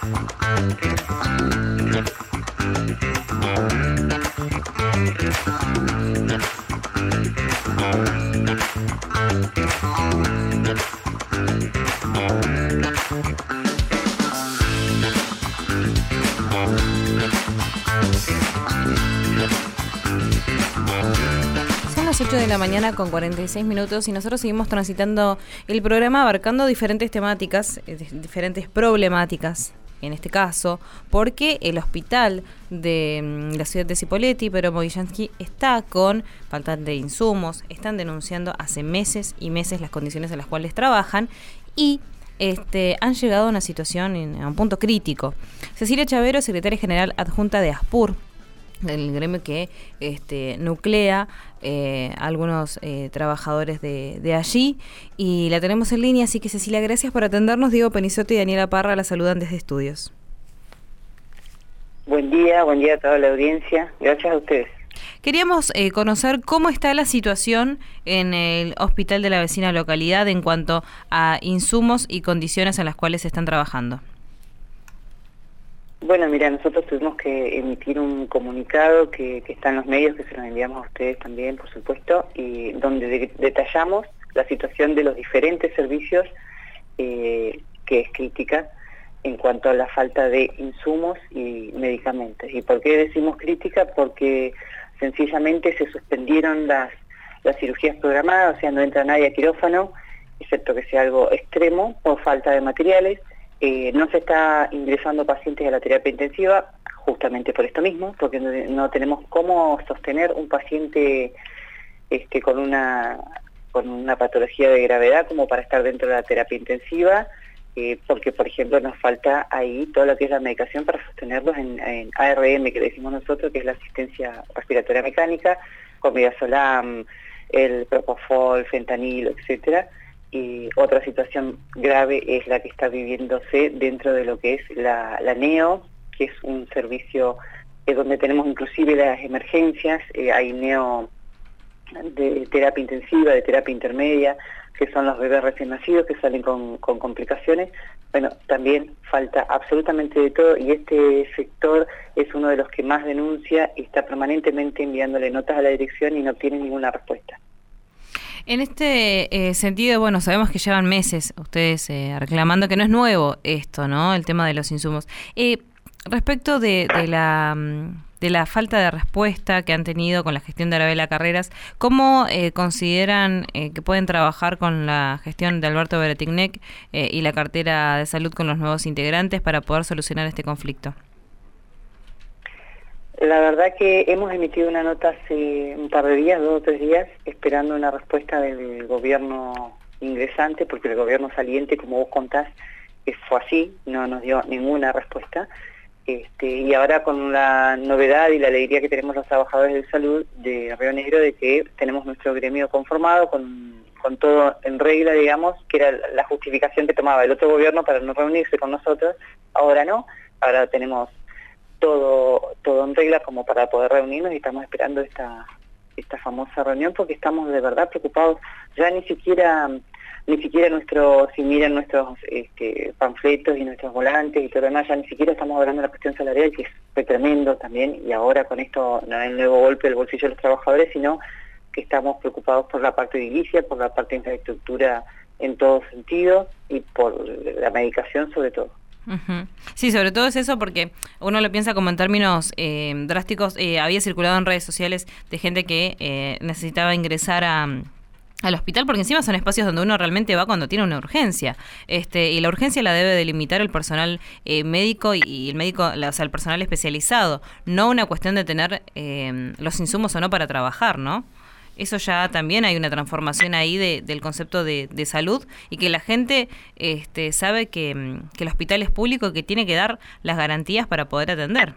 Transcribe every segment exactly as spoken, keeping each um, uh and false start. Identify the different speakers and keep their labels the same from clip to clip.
Speaker 1: ocho de la mañana con cuarenta y seis minutos y nosotros seguimos transitando el programa abarcando diferentes temáticas, eh, diferentes problemáticas en este caso, porque el hospital de mm, la ciudad de Cipolletti, Pedro Mogilansky, está con falta de insumos, están denunciando hace meses y meses las condiciones en las cuales trabajan y Este, han llegado a una situación, en, a un punto crítico. Cecilia Chavero, secretaria general adjunta de ASPUR, el gremio que este, nuclea eh, a algunos eh, trabajadores de, de allí, y la tenemos en línea, así que Cecilia, gracias por atendernos. Diego Penizotti y Daniela Parra la saludan desde Estudios.
Speaker 2: Buen día, buen día a toda la audiencia, gracias a ustedes.
Speaker 1: Queríamos eh, conocer cómo está la situación en el hospital de la vecina localidad en cuanto a insumos y condiciones en las cuales se están trabajando.
Speaker 2: Bueno, mira, nosotros tuvimos que emitir un comunicado que, que está en los medios, que se los enviamos a ustedes también, por supuesto, y donde de, detallamos la situación de los diferentes servicios, eh, que es crítica en cuanto a la falta de insumos y medicamentos. ¿Y por qué decimos crítica? Porque sencillamente se suspendieron las, las cirugías programadas, o sea, no entra nadie a quirófano, excepto que sea algo extremo, por falta de materiales. Eh, no se está ingresando pacientes a la terapia intensiva, justamente por esto mismo, porque no, no tenemos cómo sostener un paciente este, con una, con una patología de gravedad como para estar dentro de la terapia intensiva, eh, porque, por ejemplo, nos falta ahí todo lo que es la medicación para sostenerlos en, en A R M, que le decimos nosotros, que es la asistencia respiratoria mecánica, con midazolam, el propofol, fentanilo, etcétera. Y otra situación grave es la que está viviéndose dentro de lo que es la, la NEO, que es un servicio eh, donde tenemos inclusive las emergencias, eh, hay NEO de terapia intensiva, de terapia intermedia, que son los bebés recién nacidos que salen con, con complicaciones. Bueno, también falta absolutamente de todo y este sector es uno de los que más denuncia y está permanentemente enviándole notas a la dirección y no obtiene ninguna respuesta.
Speaker 1: En este eh, sentido, bueno, sabemos que llevan meses ustedes eh, reclamando que no es nuevo esto, ¿no? El tema de los insumos. Eh, respecto de, de la de la falta de respuesta que han tenido con la gestión de Arabella Carreras, ¿cómo eh, consideran eh, que pueden trabajar con la gestión de Alberto Beretignek eh, y la cartera de salud con los nuevos integrantes para poder solucionar este conflicto?
Speaker 2: La verdad que hemos emitido una nota hace un par de días, dos o tres días, esperando una respuesta del gobierno ingresante, porque el gobierno saliente, como vos contás, fue así, no nos dio ninguna respuesta. Este, y ahora con la novedad y la alegría que tenemos los trabajadores de salud de Río Negro de que tenemos nuestro gremio conformado, con, con todo en regla, digamos, que era la justificación que tomaba el otro gobierno para no reunirse con nosotros, ahora no, ahora tenemos todo todo en regla como para poder reunirnos y estamos esperando esta esta famosa reunión porque estamos de verdad preocupados. Ya ni siquiera ni siquiera nuestros, si miran nuestros este, panfletos y nuestros volantes y todo lo demás, ya ni siquiera estamos hablando de la cuestión salarial, que fue tremendo también, y ahora con esto no es el nuevo golpe del bolsillo de los trabajadores, sino que estamos preocupados por la parte edilicia, por la parte de infraestructura en todo sentido y por la medicación sobre todo.
Speaker 1: Uh-huh. Sí, sobre todo es eso porque uno lo piensa como en términos eh, drásticos. Eh, había circulado en redes sociales de gente que eh, necesitaba ingresar a, al hospital porque encima son espacios donde uno realmente va cuando tiene una urgencia, este y la urgencia la debe delimitar el personal eh, médico y, y el médico, la, o sea, el personal especializado, no una cuestión de tener eh, los insumos o no para trabajar, ¿no? Eso ya también hay una transformación ahí de, del concepto de, de salud y que la gente este, sabe que, que el hospital es público y que tiene que dar las garantías para poder atender.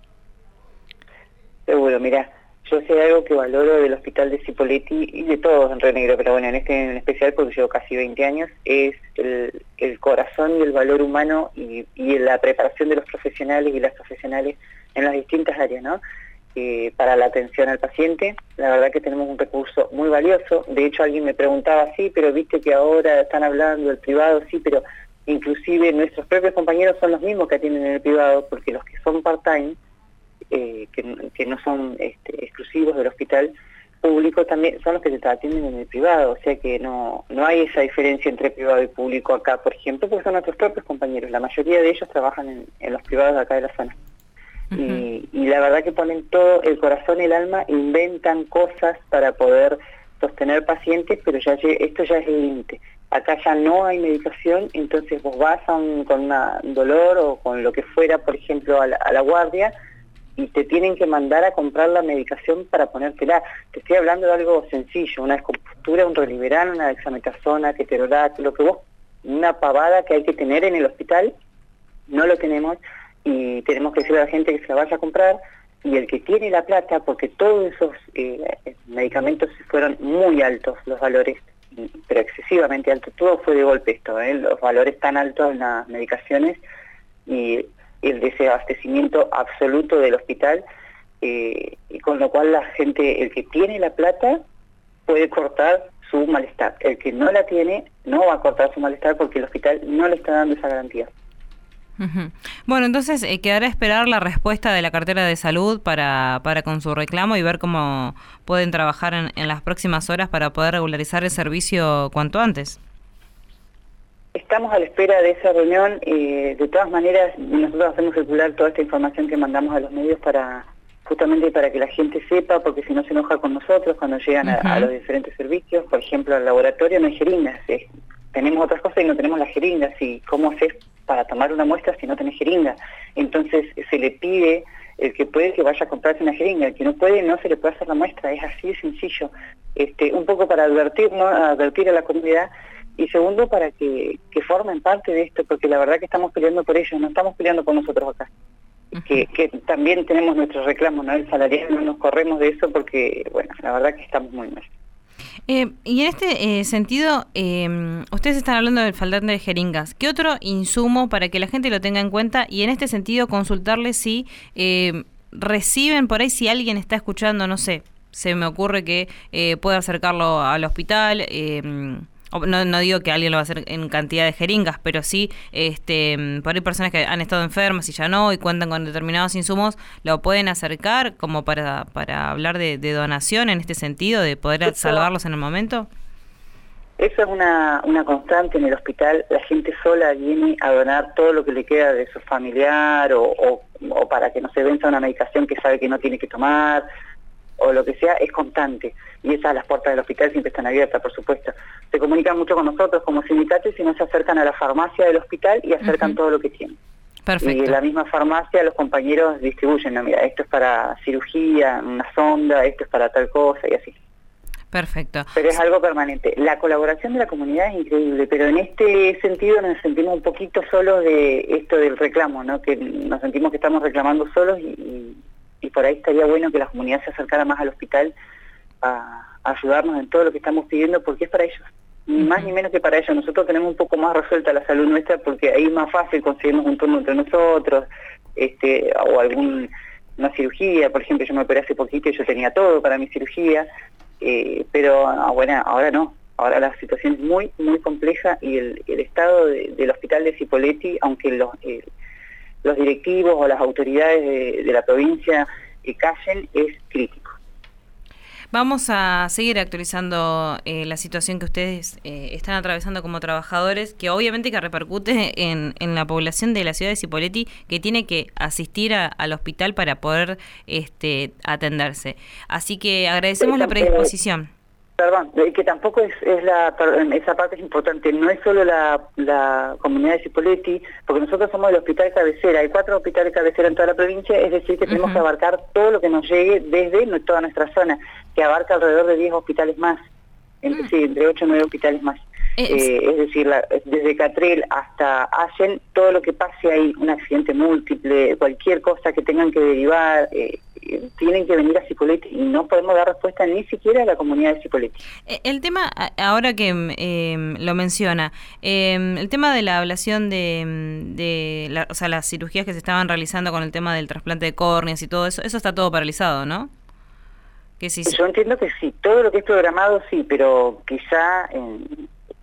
Speaker 2: Seguro, mira, yo sé algo que valoro del hospital de Cipolletti y de todos en Río Negro, pero bueno, en este en especial porque llevo casi veinte años, es el, el corazón y el valor humano y, y la preparación de los profesionales y las profesionales en las distintas áreas, ¿no? Eh, para la atención al paciente. La verdad que tenemos un recurso muy valioso. De hecho, alguien me preguntaba, sí, pero viste que ahora están hablando del privado, sí, pero inclusive nuestros propios compañeros son los mismos que atienden en el privado, porque los que son part-time, eh, que, que no son este, exclusivos del hospital público, también son los que te atienden en el privado, o sea que no, no hay esa diferencia entre privado y público acá, por ejemplo, porque son nuestros propios compañeros, la mayoría de ellos trabajan en, en los privados de acá de la zona. Uh-huh. y, y la verdad que ponen todo el corazón y el alma, inventan cosas para poder sostener pacientes, pero ya esto ya es el límite. Acá ya no hay medicación, entonces vos vas a un, con una, un dolor o con lo que fuera, por ejemplo, a la, a la guardia, y te tienen que mandar a comprar la medicación para ponértela. Te estoy hablando de algo sencillo, una descompostura, un Reliberan, una dexametasona, ketorolac, lo que vos, una pavada que hay que tener en el hospital, no lo tenemos, y tenemos que decirle a la gente que se la vaya a comprar, y el que tiene la plata, porque todos esos eh, medicamentos fueron muy altos, los valores, pero excesivamente altos, todo fue de golpe esto, ¿eh? Los valores tan altos en las medicaciones y el desabastecimiento absoluto del hospital, eh, y con lo cual la gente, el que tiene la plata puede cortar su malestar, el que no la tiene no va a cortar su malestar porque el hospital no le está dando esa garantía.
Speaker 1: Uh-huh. Bueno, entonces eh, quedará a esperar la respuesta de la cartera de salud para, para con su reclamo y ver cómo pueden trabajar en, en las próximas horas para poder regularizar el servicio cuanto antes.
Speaker 2: Estamos a la espera de esa reunión. Eh, de todas maneras, nosotros hacemos circular toda esta información que mandamos a los medios para justamente para que la gente sepa, porque si no se enoja con nosotros cuando llegan uh-huh. a, a los diferentes servicios. Por ejemplo, al laboratorio no hay jeringas. Eh, tenemos otras cosas y no tenemos las jeringas. ¿Y cómo haces para tomar una muestra si no tenés jeringa? Entonces se le pide, el que puede que vaya a comprarse una jeringa, el que no puede no se le puede hacer la muestra, es así de sencillo. Este, un poco para advertir, ¿no? advertir a la comunidad, y segundo para que, que formen parte de esto, porque la verdad que estamos peleando por ellos, no estamos peleando por nosotros acá. Uh-huh. que, que también tenemos nuestros reclamos, ¿no? El salarial, no nos corremos de eso porque, bueno, la verdad que estamos muy mal.
Speaker 1: Eh, y en este eh, sentido, eh, ustedes están hablando del faltante de jeringas. ¿Qué otro insumo para que la gente lo tenga en cuenta? Y en este sentido, consultarles si eh, reciben por ahí, si alguien está escuchando, no sé, se me ocurre que eh, puede acercarlo al hospital. Eh, no, no digo que alguien lo va a hacer en cantidad de jeringas, pero sí, este, por ahí personas que han estado enfermas y ya no, y cuentan con determinados insumos, lo pueden acercar como para, para hablar de, de donación en este sentido, de poder eso, salvarlos en el momento.
Speaker 2: Eso es una, una constante en el hospital. La gente sola viene a donar todo lo que le queda de su familiar o, o, o para que no se venza una medicación que sabe que no tiene que tomar, o lo que sea, es constante. Y esas, las puertas del hospital siempre están abiertas, por supuesto. Se comunican mucho con nosotros como sindicatos y no se acercan a la farmacia del hospital y acercan uh-huh. todo lo que tienen. Perfecto. Y en la misma farmacia los compañeros distribuyen, no, mira, esto es para cirugía, una sonda, esto es para tal cosa y así.
Speaker 1: Perfecto.
Speaker 2: Pero es algo permanente. La colaboración de la comunidad es increíble, pero en este sentido nos sentimos un poquito solos de esto del reclamo, ¿no? Que nos sentimos que estamos reclamando solos y, y y por ahí estaría bueno que la comunidad se acercara más al hospital a, a ayudarnos en todo lo que estamos pidiendo, porque es para ellos, ni uh-huh. más ni menos que para ellos. Nosotros tenemos un poco más resuelta la salud nuestra porque ahí es más fácil conseguirnos un turno entre nosotros, este o algún una cirugía. Por ejemplo, yo me operé hace poquito y yo tenía todo para mi cirugía, eh, pero ah, bueno, ahora no. Ahora la situación es muy, muy compleja y el, el estado de, del hospital de Cipolletti, aunque los... Eh, los directivos o las autoridades de, de la provincia que callen, es crítico.
Speaker 1: Vamos a seguir actualizando eh, la situación que ustedes eh, están atravesando como trabajadores, que obviamente que repercute en, en la población de la ciudad de Cipolletti, que tiene que asistir a, al hospital para poder este, atenderse. Así que agradecemos la predisposición.
Speaker 2: Perdón, que tampoco es, es la esa parte es importante, no es solo la, la comunidad de Cipolletti, porque nosotros somos el hospital cabecera, hay cuatro hospitales cabecera en toda la provincia, es decir que tenemos uh-huh. que abarcar todo lo que nos llegue desde toda nuestra zona, que abarca alrededor de diez hospitales más, entre, uh-huh. sí, entre ocho o nueve hospitales más. Es, eh, es decir, la, desde Catrel hasta Allen, todo lo que pase ahí, un accidente múltiple, cualquier cosa que tengan que derivar, eh, eh, tienen que venir a Cipolletti y no podemos dar respuesta ni siquiera a la comunidad de Cipolletti.
Speaker 1: El tema, ahora que eh, lo menciona, eh, el tema de la ablación de, de la, o sea, las cirugías que se estaban realizando con el tema del trasplante de córneas y todo eso, eso está todo paralizado, ¿no? Que si...
Speaker 2: Yo entiendo que sí, todo lo que es programado sí, pero quizá... Eh,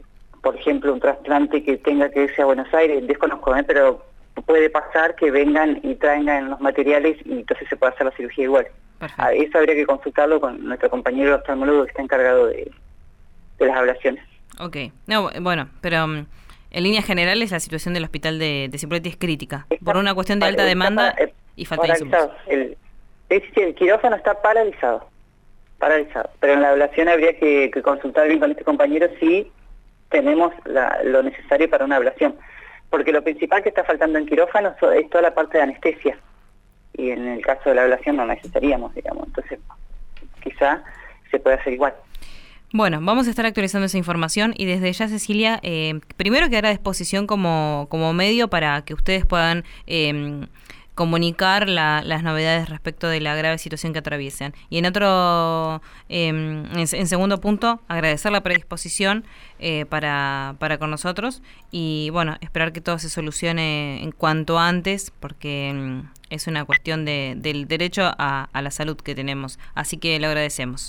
Speaker 2: por ejemplo, un trasplante que tenga que irse a Buenos Aires, desconozco, ¿eh? pero puede pasar que vengan y traigan los materiales y entonces se puede hacer la cirugía igual. Perfecto. Eso habría que consultarlo con nuestro compañero oftalmólogo que está encargado de, de las ablaciones.
Speaker 1: Ok, no, bueno, pero um, en líneas generales la situación del hospital de, de Cipolletti es crítica, está, por una cuestión de alta demanda para, eh, y falta de insumos.
Speaker 2: El, es decir, el quirófano está paralizado, paralizado, pero en la ablación habría que, que consultar bien con este compañero si tenemos la, lo necesario para una ablación. Porque lo principal que está faltando en quirófano es toda la parte de anestesia. Y en el caso de la ablación no necesitaríamos, digamos. Entonces, quizá se puede hacer igual.
Speaker 1: Bueno, vamos a estar actualizando esa información y desde ya, Cecilia, eh, primero quedar a disposición como, como medio para que ustedes puedan eh, comunicar la, las novedades respecto de la grave situación que atraviesan. Y en otro, eh, en, en segundo punto, agradecer la predisposición eh, para, para con nosotros y, bueno, esperar que todo se solucione en cuanto antes, porque eh, es una cuestión de, del derecho a, a la salud que tenemos. Así que lo agradecemos.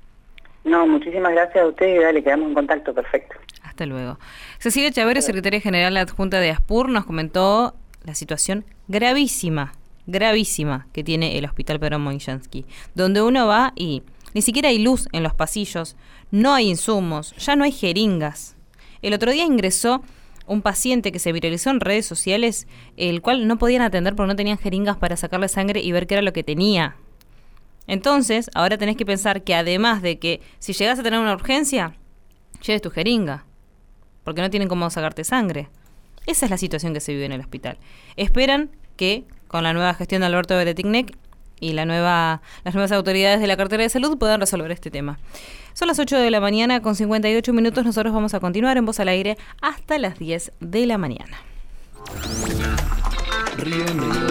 Speaker 2: No, muchísimas gracias a ustedes y dale, quedamos en contacto, perfecto.
Speaker 1: Hasta luego. Cecilia Chavero, secretaria general adjunta de ASPUR, nos comentó la situación gravísima, gravísima que tiene el Hospital Pedro Moyniansky, donde uno va y ni siquiera hay luz en los pasillos, no hay insumos, ya no hay jeringas. El otro día ingresó un paciente que se viralizó en redes sociales, el cual no podían atender porque no tenían jeringas para sacarle sangre y ver qué era lo que tenía. Entonces, ahora tenés que pensar que además de que si llegás a tener una urgencia, lleves tu jeringa, porque no tienen cómo sacarte sangre. Esa es la situación que se vive en el hospital. Esperan que con la nueva gestión de Alberto Bereticnec y la nueva, las nuevas autoridades de la cartera de salud puedan resolver este tema. Son las ocho de la mañana con cincuenta y ocho minutos. Nosotros vamos a continuar en Voz al Aire hasta las diez de la mañana. Río